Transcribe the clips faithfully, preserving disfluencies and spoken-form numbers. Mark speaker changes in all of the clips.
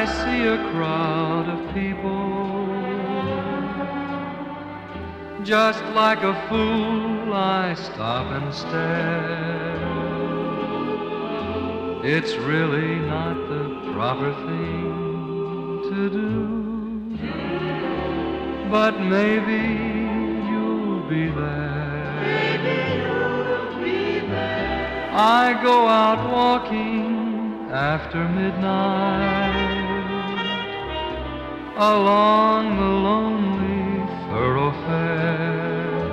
Speaker 1: see a crowd of people, just like a fool I stop and stare. It's really not the proper thing to do, but maybe you'll be there.
Speaker 2: Maybe you'll be there.
Speaker 1: I go out walking after midnight along the lonely thoroughfare.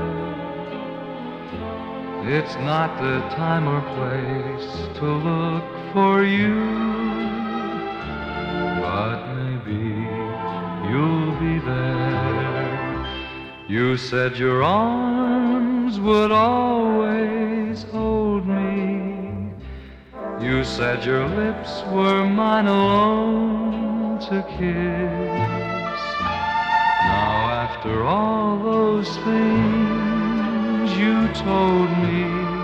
Speaker 1: It's not the time or place to look for you, but maybe you'll be there. You said your arms would always hold me. You said your lips were mine alone to kiss. Now after all those things you told me,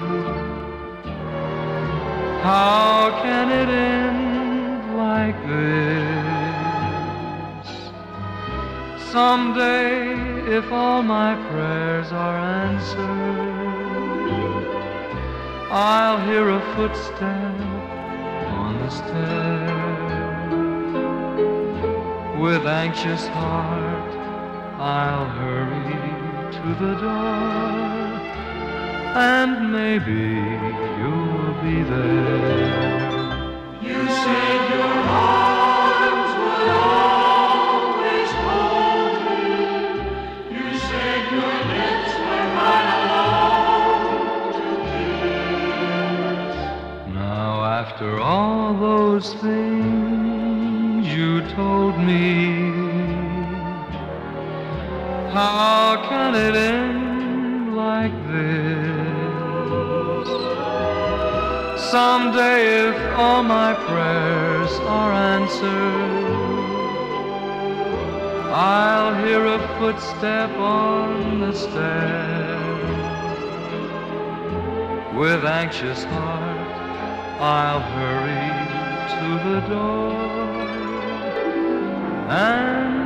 Speaker 1: how can it end like this? Someday, if all my prayers are answered, I'll hear a footstep on the stair. With anxious heart, I'll hurry to the door, and maybe you'll be there.
Speaker 2: You said your arms would always hold me. You said your lips were mine alone to kiss.
Speaker 1: Now after all those things you told me, how can it end like this? Someday if all my prayers are answered, I'll hear a footstep on the stair. With anxious heart, I'll hurry to the door, and